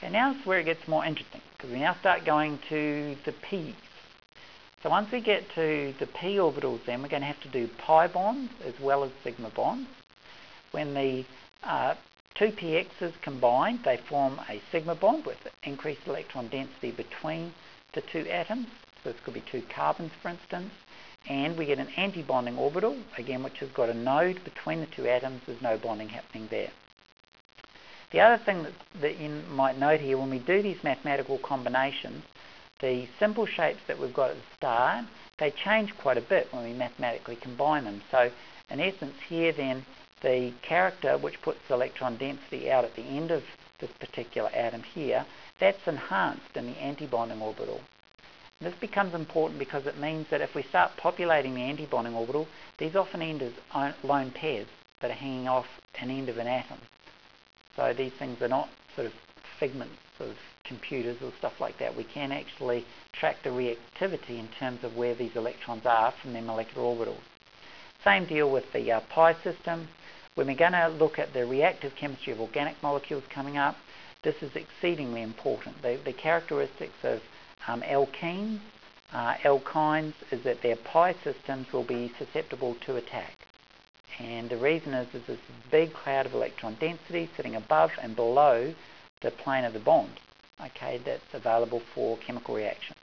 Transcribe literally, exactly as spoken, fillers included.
Okay, now is where it gets more interesting, because we now start going to the p's. So once we get to the p orbitals, then we're going to have to do pi bonds as well as sigma bonds. When the uh, two p x's combine, they form a sigma bond with increased electron density between the two atoms. So this could be two carbons, for instance. And we get an anti-bonding orbital, again, which has got a node between the two atoms. There's no bonding happening there. The other thing that, that you might note here, when we do these mathematical combinations, the symbol shapes that we've got at the start, they change quite a bit when we mathematically combine them. So in essence here then, the character which puts the electron density out at the end of this particular atom here, that's enhanced in the antibonding orbital. And this becomes important because it means that if we start populating the antibonding orbital, these often end as lone pairs that are hanging off an end of an atom. So these things are not sort of figments of computers or stuff like that. We can actually track the reactivity in terms of where these electrons are from their molecular orbitals. Same deal with the uh, pi system. When we're going to look at the reactive chemistry of organic molecules coming up, this is exceedingly important. The, the characteristics of um, alkenes, uh, alkynes, is that their pi systems will be susceptible to attack. And the reason is, is this big cloud of electron density sitting above and below the plane of the bond, okay, that's available for chemical reaction.